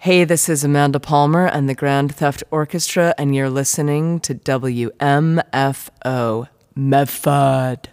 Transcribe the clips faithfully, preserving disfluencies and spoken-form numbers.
Hey, this is Amanda Palmer and the Grand Theft Orchestra, and you're listening to W M F O, Medford.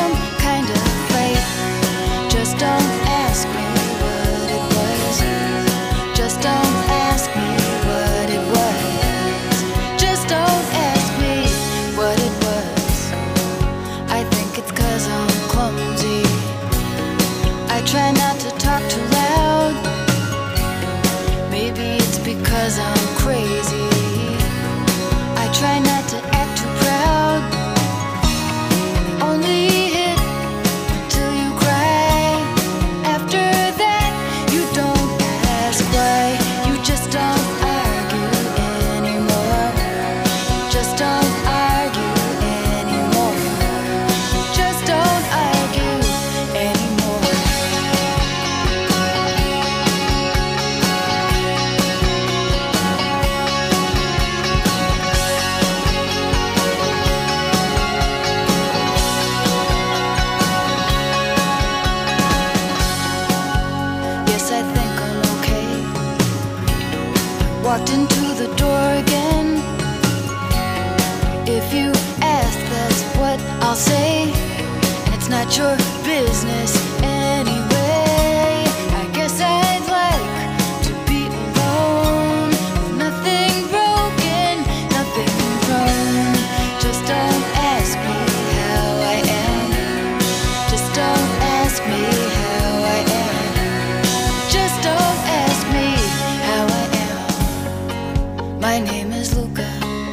Just don't ask me what it was. walked into the door again. If you ask, that's what I'll say, and it's not your business anyway. I guess I'd like to be alone, with nothing broken, nothing wrong. Just don't ask me how I am. Just don't ask me how I am. Just don't ask me how I am. My name is Luca.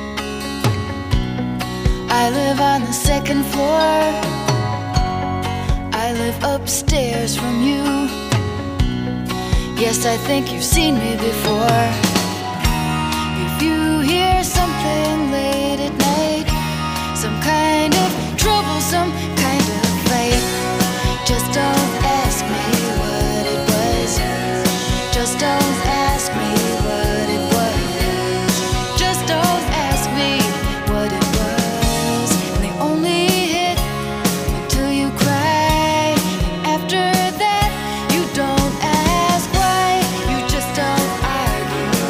I live on the second floor. I live upstairs from you. Yes, I think you've seen me before. If you hear something late at night, some kind of trouble, some kind of fight, just don't ask me what it was. Just don't ask me what it was. Just don't ask me what it was. And they only hit until you cry. And after that, you don't ask why. You just don't argue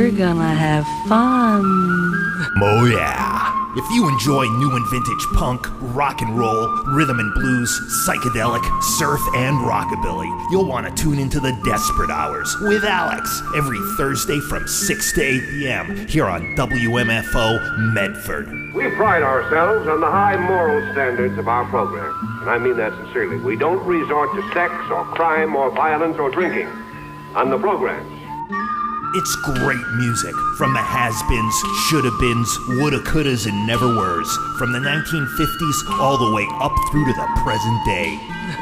we're gonna have fun. Oh yeah. If you enjoy new and vintage punk, rock and roll, rhythm and blues, psychedelic, surf, and rockabilly, you'll want to tune into the Desperate Hours with Alex every Thursday from six to eight p.m. here on W M F O Medford. We pride ourselves on the high moral standards of our program, and I mean that sincerely. We don't resort to sex or crime or violence or drinking on the program. It's great music from the has-beens, shoulda-beens, woulda-couldas, and never-weres, from the nineteen fifties all the way up through to the present day.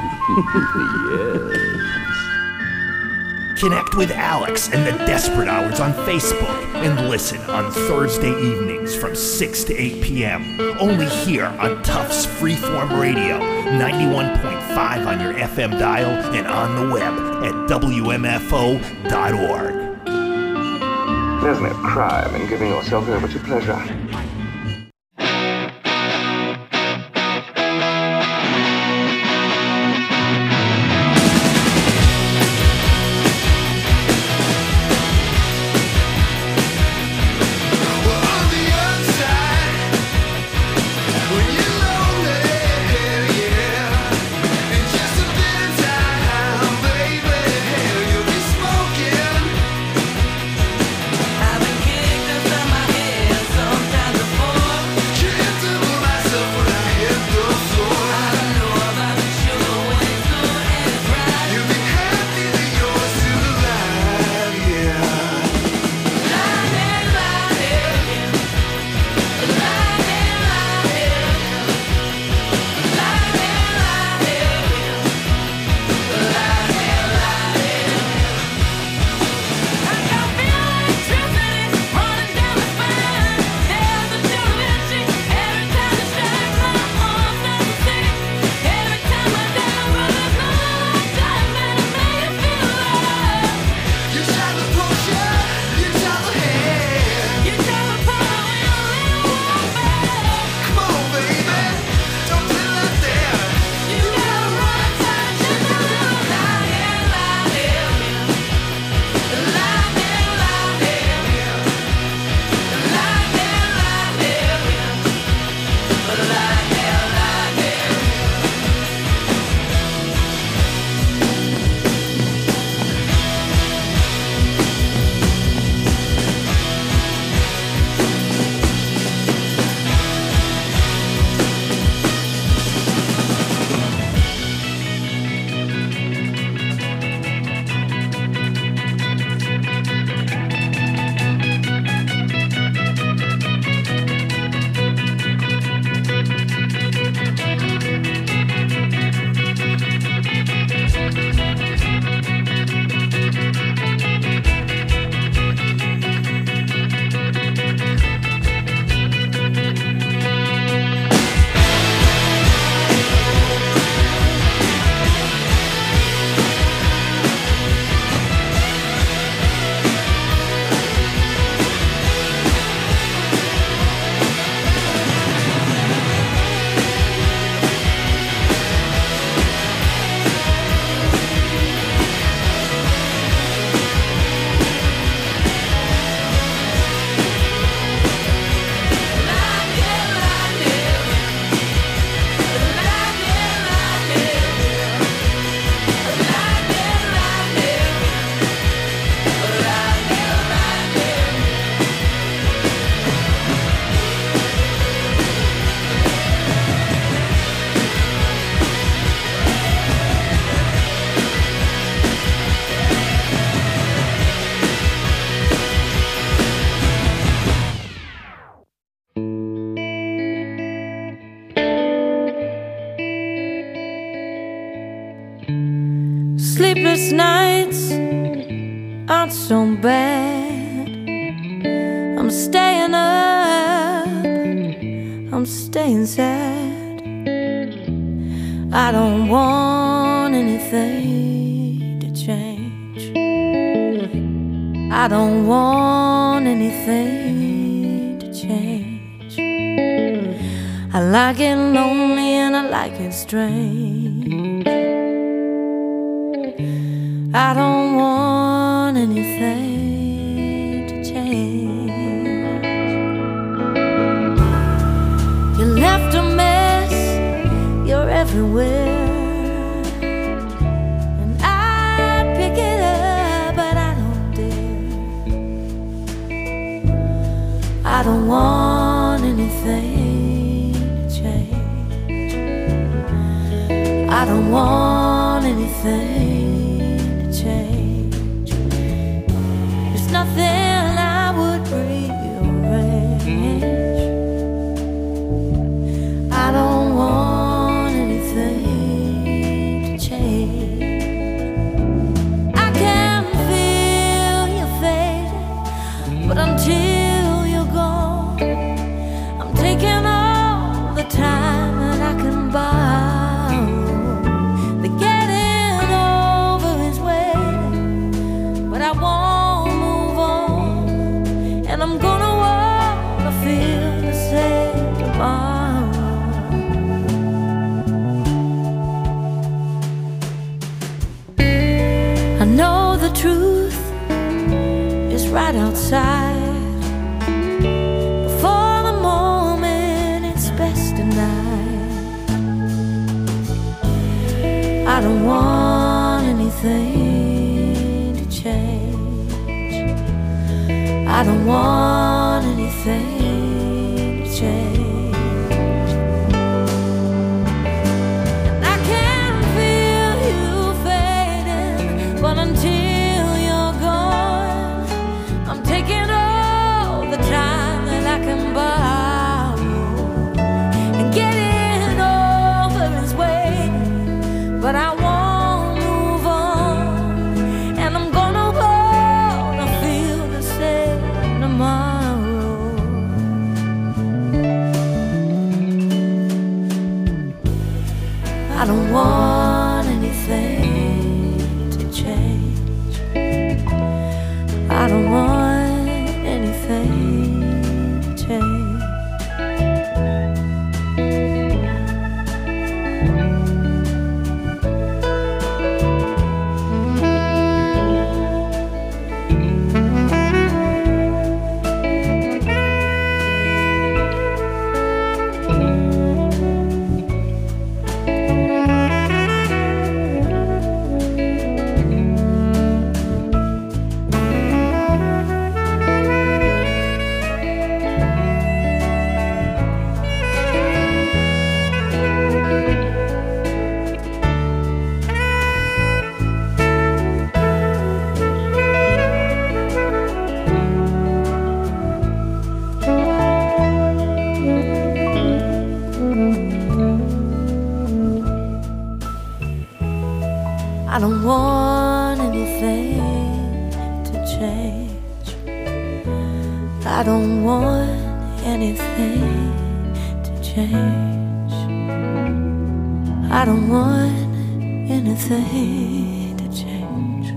Yes. Connect with Alex and the Desperate Hours on Facebook and listen on Thursday evenings from six to eight p.m. only here on Tufts Freeform Radio, ninety-one point five on your F M dial and on the web at W M F O dot org. There's no crime in giving yourself over to pleasure. Sleepless nights aren't so bad. I'm staying up, I'm staying sad. I don't want anything to change. I don't want anything to change. I like it lonely and I like it strange. I don't want anything to change. don't want anything to change. I don't want anything to change. There's nothing I would rearrange. I don't want anything to change. I can feel you fading, but until you're gone, I'm taking all the time that I can borrow. The getting over is waiting, but I won't move on, and I'm gonna wanna feel the same tomorrow. I know the truth is right outside. Before the moment, it's best denied. I don't want anything to change. I don't want anything to change. And I can feel you fading, but until you're gone, I'm taking all the time that I can borrow. And getting over is waiting, but I won't move on, and I'm gonna wanna feel the same tomorrow. I don't want anything to change. I don't want anything to change. I don't want anything to change. I don't want anything to change. I don't want anything to change.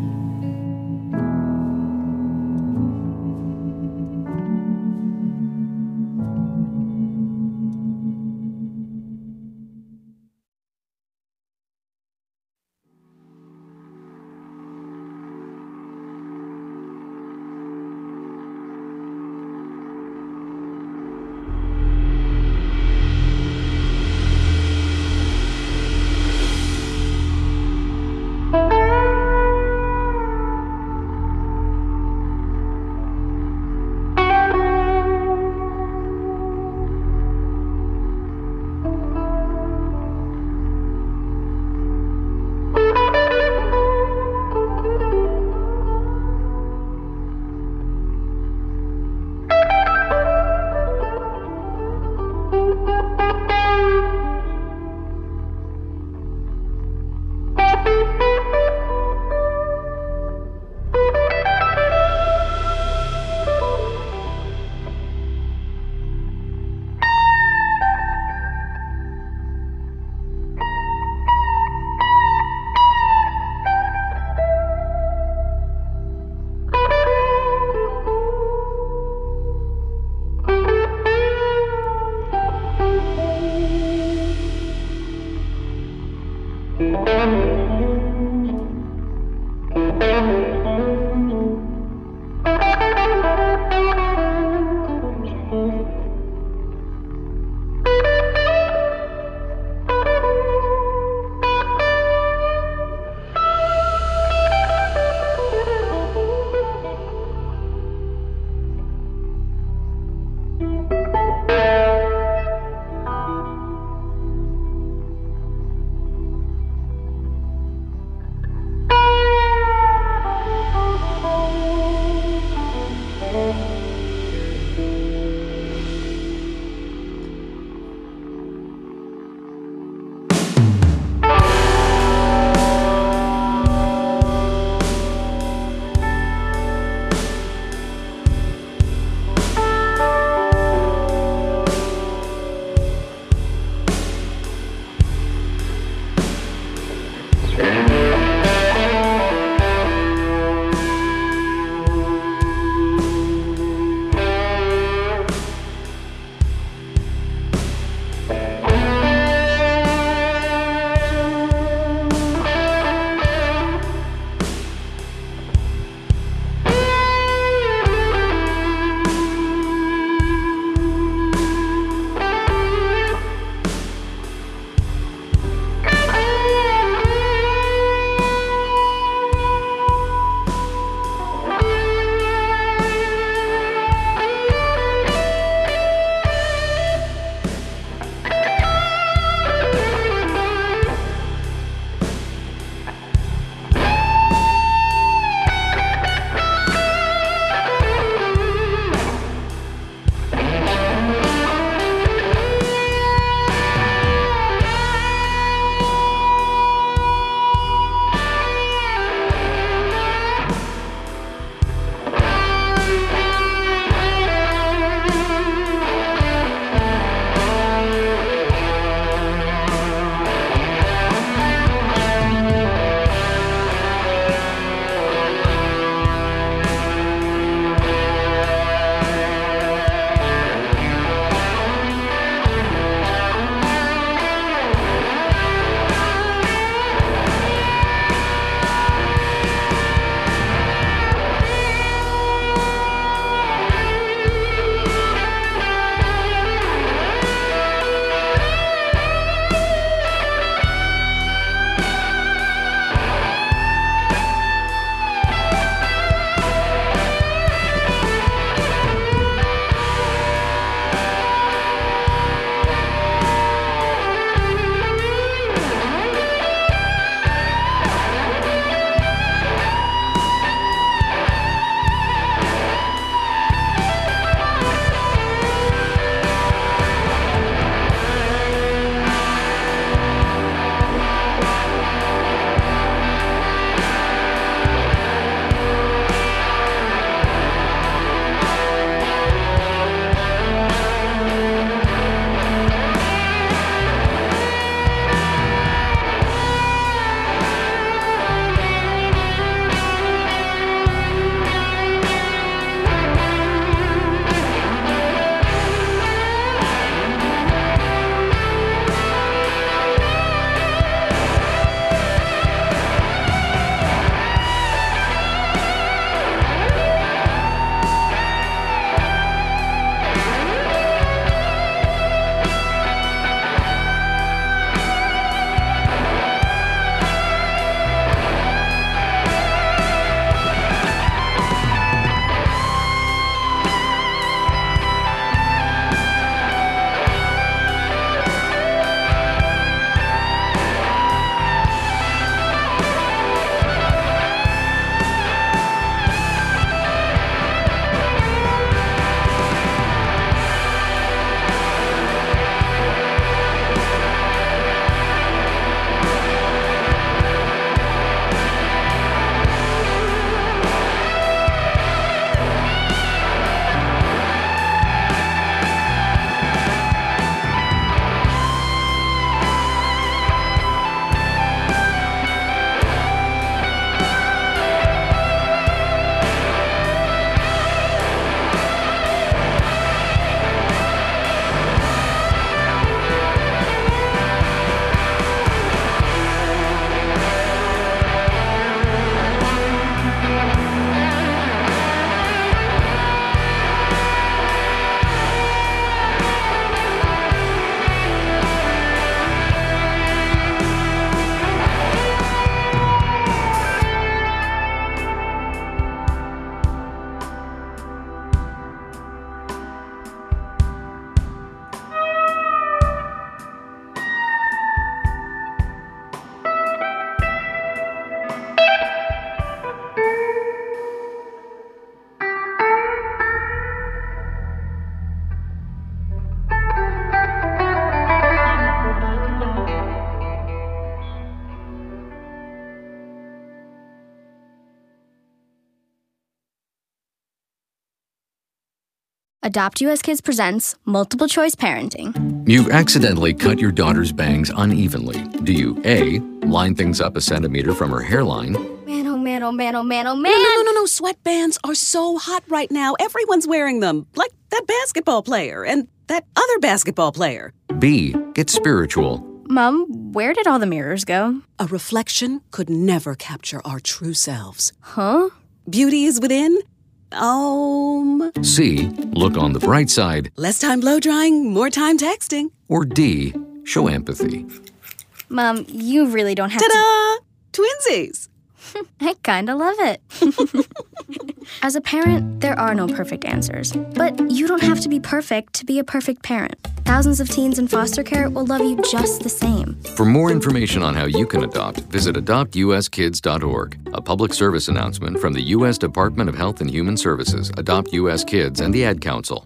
Adopt U S Kids presents Multiple Choice Parenting. You've accidentally cut your daughter's bangs unevenly. Do you A, line things up a centimeter from her hairline? Man, oh man, oh man, oh man, oh man. No, no, no, no, no. Sweatbands are so hot right now. Everyone's wearing them. Like that basketball player and that other basketball player. B, get spiritual. Mom, where did all the mirrors go? A reflection could never capture our true selves. Huh? Beauty is within. Um. C, look on the bright side. Less time blow drying, more time texting. Or D, show empathy. Mom, you really don't have Ta-da! to... Twinsies! I kinda love it. As a parent, there are no perfect answers. But you don't have to be perfect to be a perfect parent. Thousands of teens in foster care will love you just the same. For more information on how you can adopt, visit adopt u s kids dot org. A public service announcement from the U S Department of Health and Human Services, Adopt U S Kids, and the Ad Council.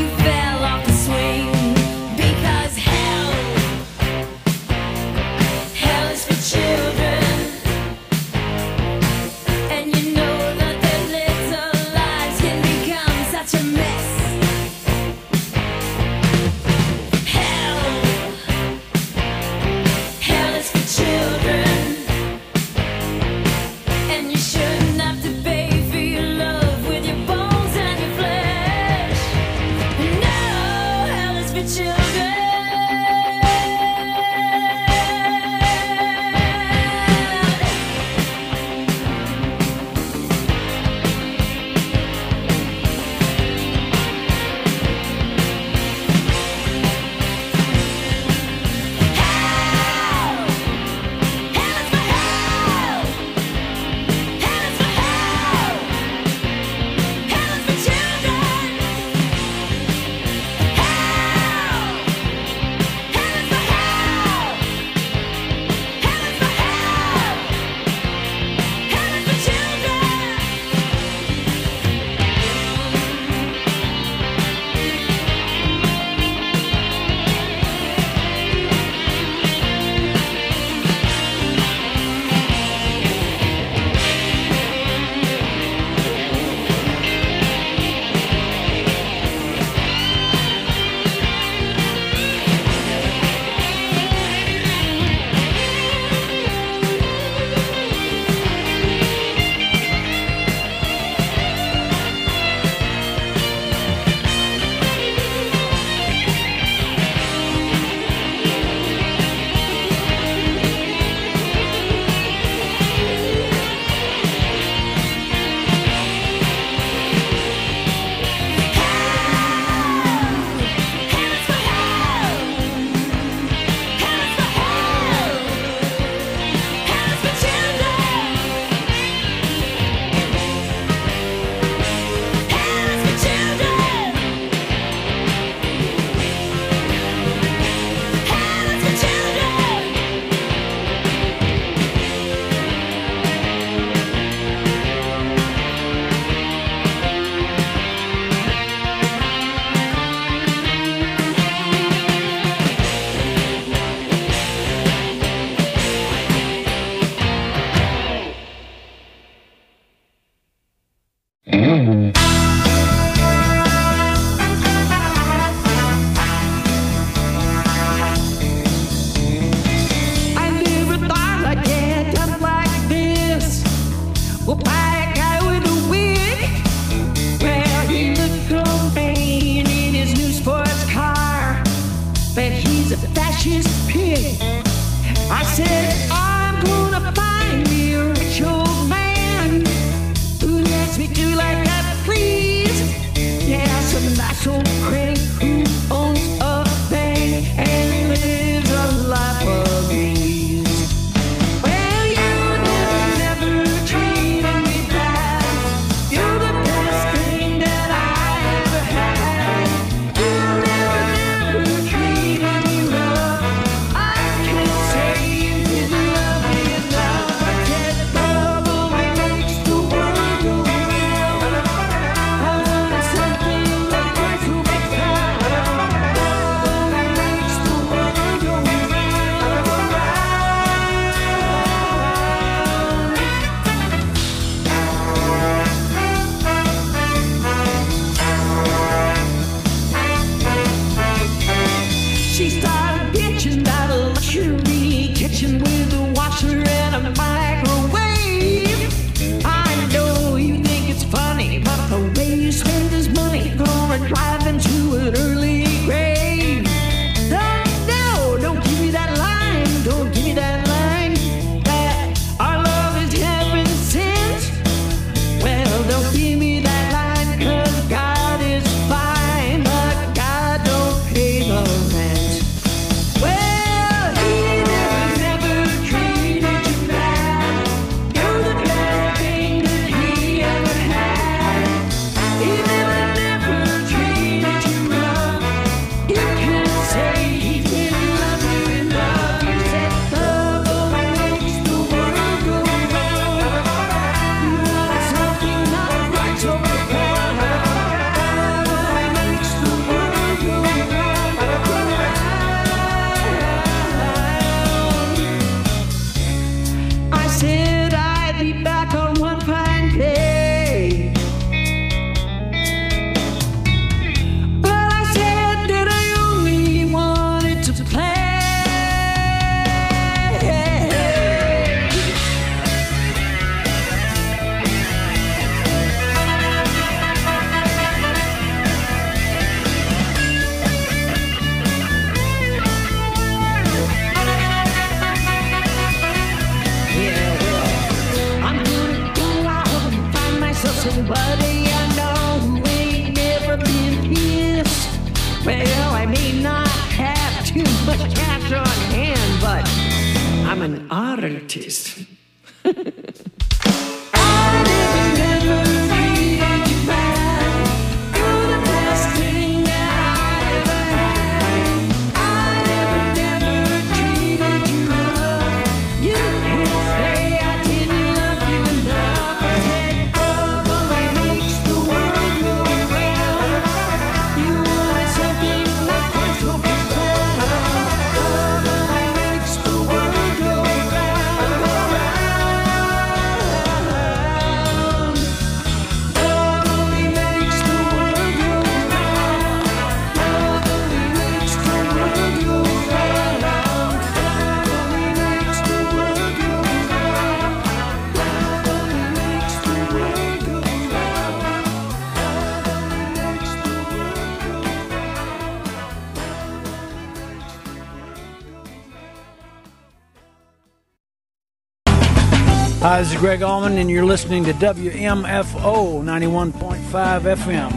fell off the swing. Because hell, hell is for children. And you know that their little lives can become such a mess. Hell, hell is for children. And you shouldn't have to pay for your love with your bones and your flesh. No, hell is for children. I never thought I'd get up like this. Well, by a guy with a wig. Well, he looked so vain in his new sports car. But he's a fascist pig. I said, I'm gonna find me a rich old man who lets me do like I please. Yeah, some nice old crank who owns a bank and lives a life of ease. Well, you never, never treated me bad. You're the best thing that I ever had. You never, never treated me rough. I can say you did an artist. Hi, this is Greg Allman, and you're listening to W M F O ninety-one point five F M.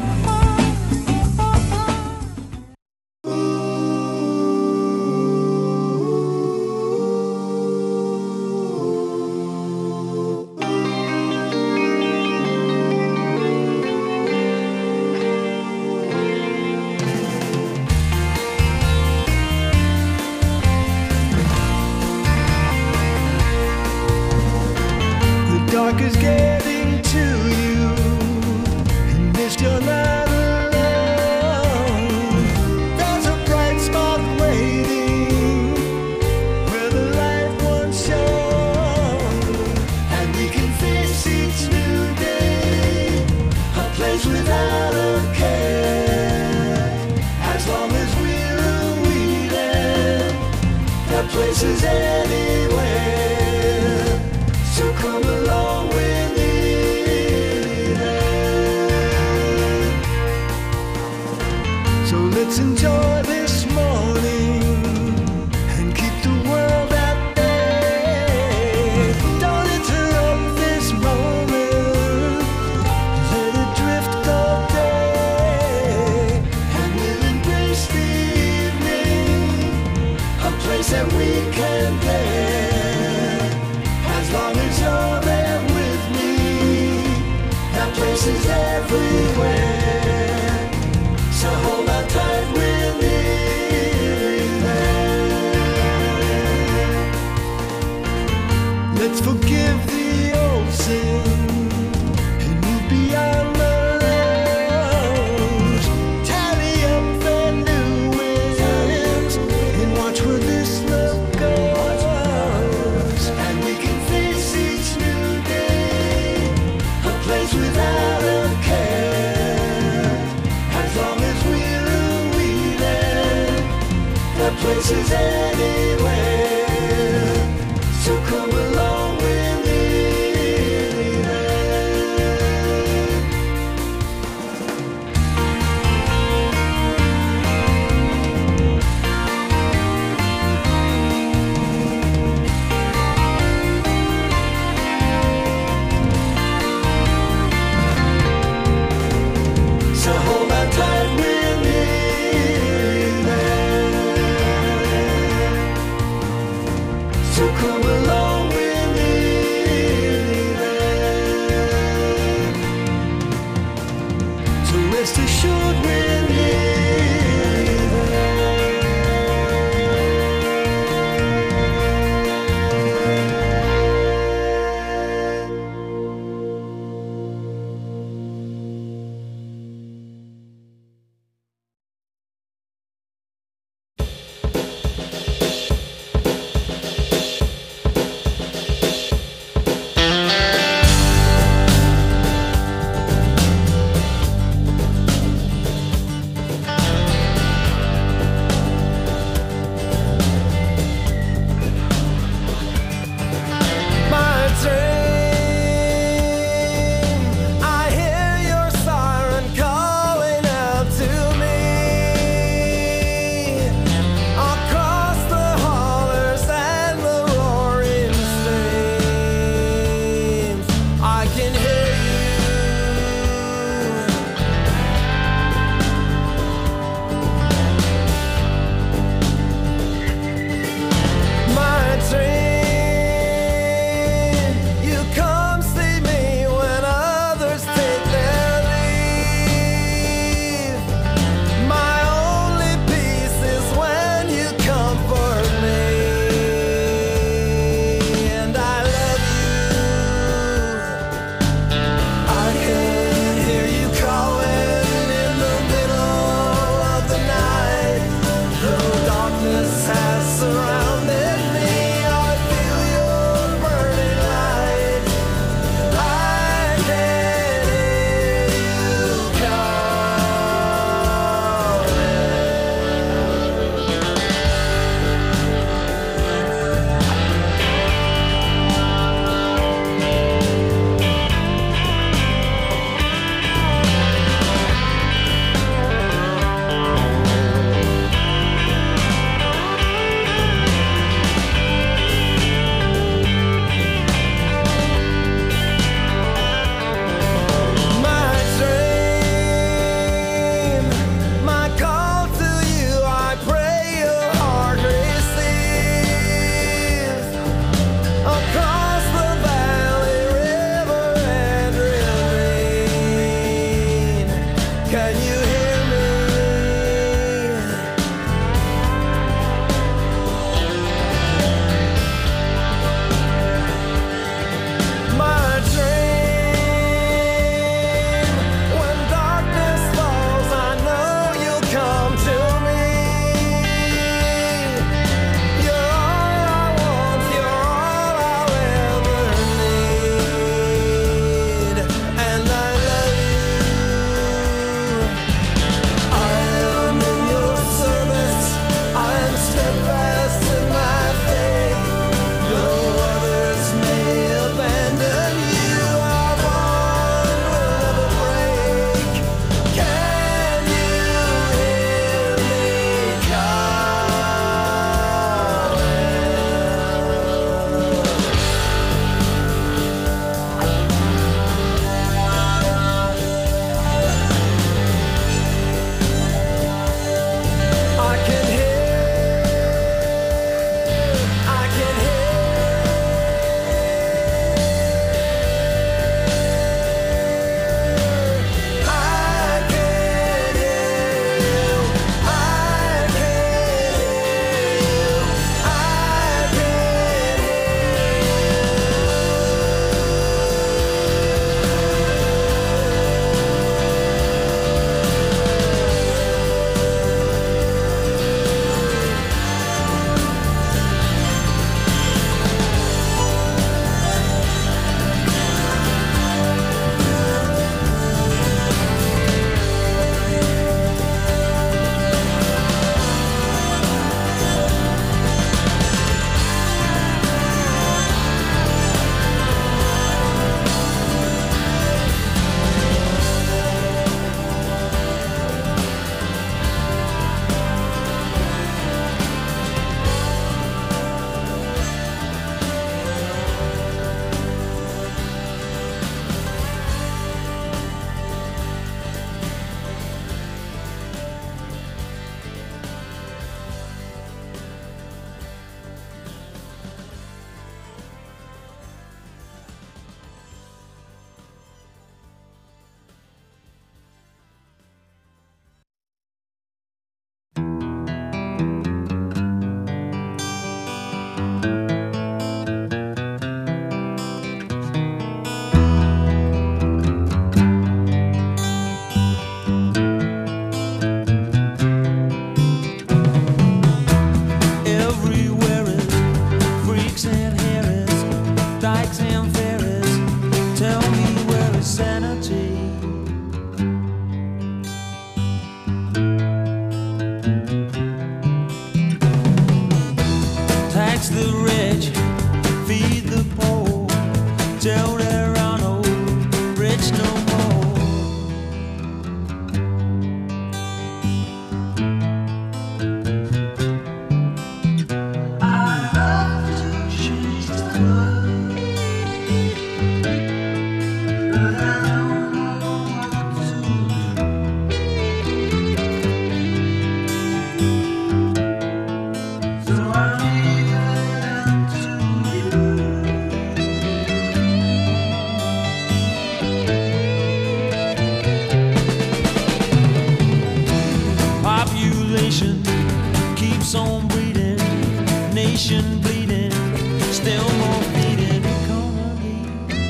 Dark is getting to you, and this you're not alone. There's a bright spot waiting where the light once shone, and we can face each new day, a place without a care. As long as we're weeding, that place is anywhere. So come along with me then. So let's enjoy this morning and keep the world at bay. Don't interrupt this moment, let it drift all day, and we'll embrace the evening, a place that we can play. As long as you're there with me, that place is everywhere. So hold on tight with me there. Let's forgive the old sin and move beyond the lows. Tally up the new wins and watch where this love goes. Without a care, as long as we're weeding, that place is anywhere. So come along with me population keeps on breeding, nation bleeding, still more feeding economy.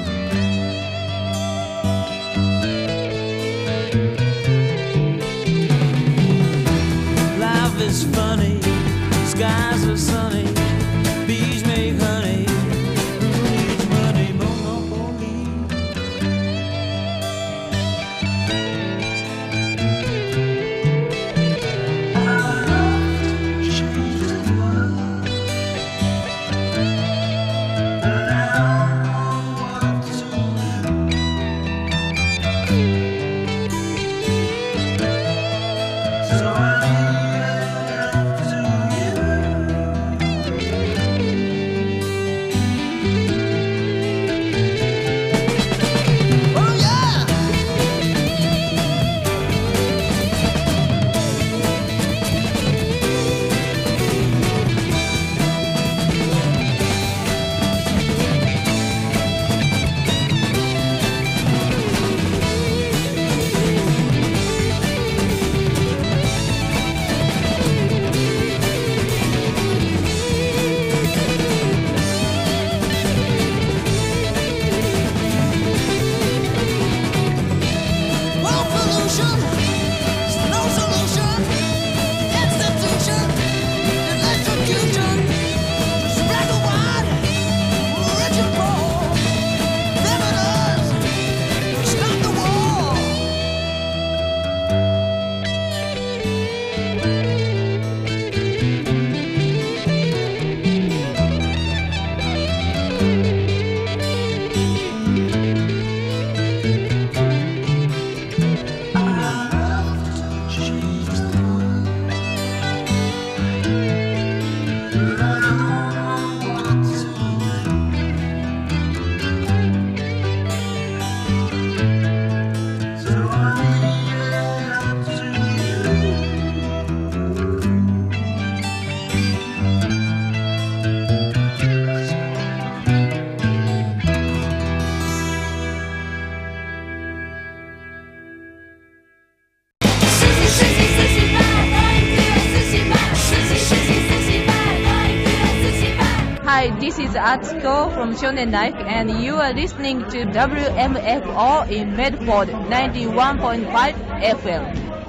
Life is funny, skies are sunny, bees make honey, who needs money, monopoly? Hi, this is Atsuko from Shonen Life, and you are listening to W M F O in Medford, ninety-one point five F M.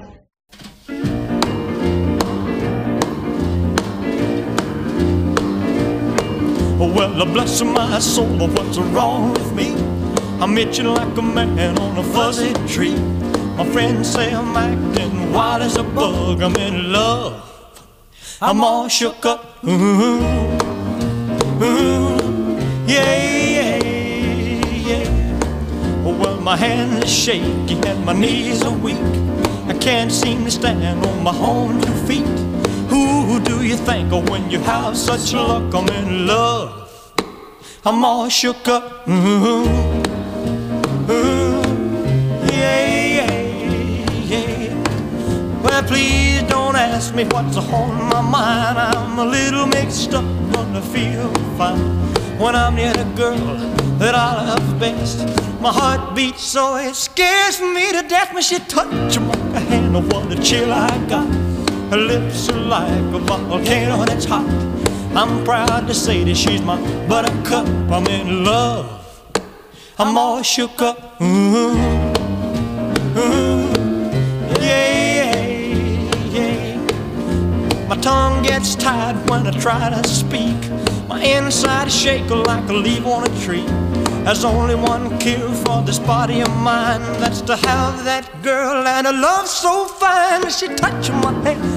Well, bless my soul, what's wrong with me? I'm itching like a man on a fuzzy tree. My friends say I'm acting wild as a bug. I'm in love, I'm all shook up. Ooh, ooh, yeah, yeah, yeah. Well, my hands are shaky and my knees are weak. I can't seem to stand on my own two feet. Who do you think of when you have such luck? I'm in love, I'm all shook up. Ooh, ooh, yeah, yeah, yeah. Well, please don't ask me what's on my mind. I'm a little mixed up, but I feel fine when I'm near the girl that I love best. My heart beats so it scares me to death when she touches my hand. Oh, what a chill I got. Her lips are like a volcano that's hot. I'm proud to say that she's my buttercup. I'm in love, I'm all shook up. Ooh, ooh, yeah, yeah. My tongue gets tied when I try to speak. My inside is shaking like a leaf on a tree. There's only one cure for this body of mine, that's to have that girl and a love so fine. She touches my hand,